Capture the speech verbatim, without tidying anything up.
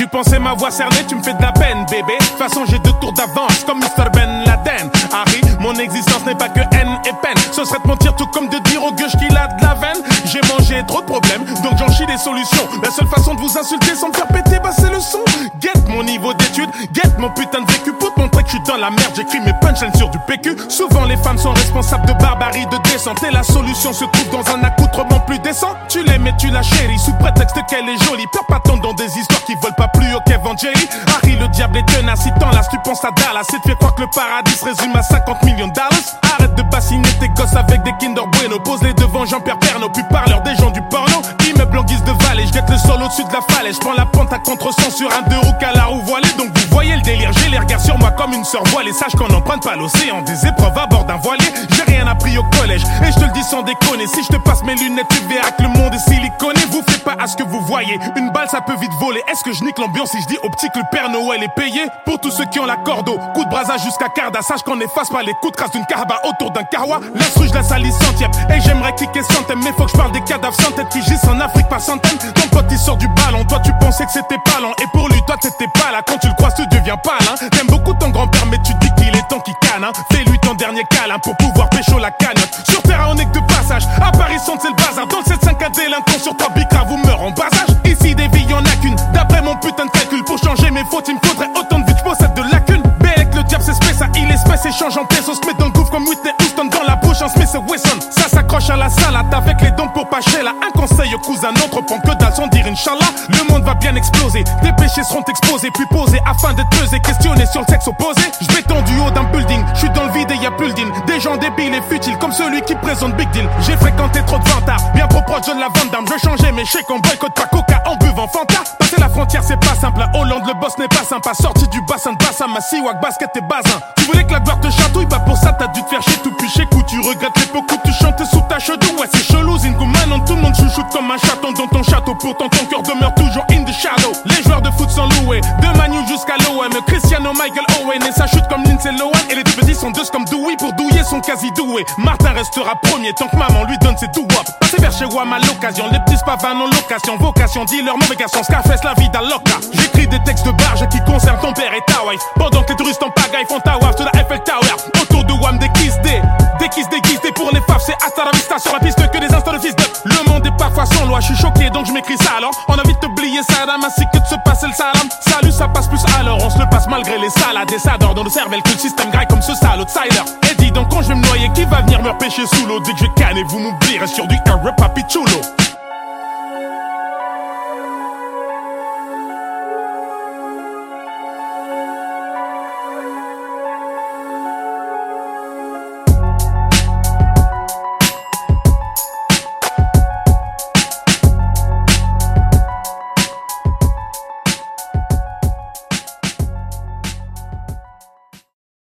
Tu pensais m'avoir cerné, tu me fais de la peine, bébé. De toute façon, j'ai deux tours d'avance, comme mister Ben Laden. Harry, mon existence n'est pas que haine et peine. Ce serait de mentir tout comme de dire au gueuche qu'il a de la veine. J'ai mangé trop de problèmes, donc j'en chie des solutions. La seule façon de vous insulter sans me faire péter, bah c'est le son. Guette mon niveau d'études, guette mon putain de vécu. Pour te montrer que je suis dans la merde, j'écris mes punchlines sur du P Q. Souvent les femmes sont responsables de barbarie, de descente. Et la solution se trouve dans un accoutrement plus décent. Tu l'aimes et tu la chéris, sous prétexte qu'elle est jolie. Perds pas ton dans des histoires qui volent pas plus haut qu'Evangélie. Harry, le diable est tenace, si t'en las, tu penses à Dallas. Et te fait croire que le paradis se résume à cinquante millions de dollars. Arrête de bassiner tes gosses avec des Kinder Bueno. Pose-les devant Jean-Pierre Pernaut, puis parleur des gens du porno. Immeuble en guise de vallée, j'guette le sol au-dessus de la falaise. J'prends la pente à contre-sens sur un deux roues qu'à la roue voilée. Donc vous voyez le délire, j'ai les regards sur moi comme une sœur voilée. Sache qu'on n'emprunte pas l'océan des épreuves à bord d'un voilier. J'ai rien appris au collège, et je te le dis sans déconner. Si je te passe mes lunettes, tu verras que le monde est siliconé. Vous faites pas à ce que vous voyez, une balle ça peut vite voler. Est-ce que je nique l'ambiance si je dis au petit que le Père Noël est payé? Pour tous ceux qui ont la corde au coup de brasage jusqu'à Carda, sache qu'on efface pas les coups de crasse d'une carba autour d'un carwa. L'instru je la salis centième, et j'aimerais kicker centaine. Mais faut que je parle des cadavres sans tête qui gissent en Afrique par centaines. Ton pote il sort du ballon, toi tu pensais que c'était pas lent. Et pour lui toi t'étais pas là, quand tu le croises tu deviens pas là. T'aimes beaucoup ton grand-père mais tu dis qu'il est temps qu'il canne, hein. Fais-lui ton dernier câlin pour pouvoir pécho la cagnotte. Sur terrain on est que de passage, à Paris c'est le bazar. Dans le sept cinq un délinquant sur trois bicra vous meurt en bas âge. Ici des vies y'en a qu'une, d'après mon putain de calcul. Pour changer mes fautes il me faudrait autant de vie que je possède de lacunes. Bélec le diable c'est spé, ça il espèce échange en pièces. On se met dans le gouffre comme Whitney Houston dans la bouche en Smith et Wesson. Ça s'accroche à la salade avec les dents pour pas chez là. Un conseil au cousin, notre pont que dalle sans dire Inch'Allah. Le monde va bien exploser, tes péchés seront exposés puis posés afin d'être pesés, questionnés sur le sexe opposé. Je m'étends du haut d'un building, je suis dans le vide et y'a plus le din. Des gens débiles et futiles comme celui qui présente Big Deal. J'ai fréquenté trop de vantards, bien trop proche de la Van Damme. Je changeais mes chèques, on boycotte pas Coca en buvant Fanta. Passer la frontière c'est pas simple, à Hollande le boss n'est pas sympa. Sorti du bassin de bassin, ma Siwak basket et bazin. Tu voulais que la gloire te chatouille, pas pour ça t'as dû te faire chier tout puis chez coup. Tu regrettes les beaucoup, tu chantes sous ta chedou. Ouais c'est chelou, Zingo Manon, tout le monde chouchoute comme un chaton dans ton château. Pourtant ton cœur demeure toujours in the shadow. Les joueurs de foot sont loués, de Manu jusqu'à l'O M. Cristiano, Michael Owen et ça chute comme Lindsay Lohan. Et les deux petits sont deux comme Dewey, pour douiller sont quasi doués. Martin restera premier tant que maman lui donne ses doo-wop. Passer vers chez Wam à l'occasion, les petits pavans en location. Vocation, dealer, mauvais garçon, Scarface, la vie d'un loca. J'écris des textes de barge qui concernent ton père et ta wife. Pendant que les touristes en pagaille font ta waf de la Eiffel Tower. Autour de Wam des kiss day, des kiss déguisés pour les faves, c'est hasta la vista sur la piste que des instants de fils de. Le monde est parfois sans loi, je suis choqué donc je m'écris ça alors. On a envie de t'oublier Saddam ainsi que de se passer le salam. Salut ça passe plus alors, on se le passe malgré les salades. Et ça dort dans le cervelle que le système grec comme ce sale outsider. Et dis donc quand je vais me noyer, qui va venir me repêcher sous l'eau? Dès que je canne et vous m'oublierez sur du R-Rap Papi Chulo.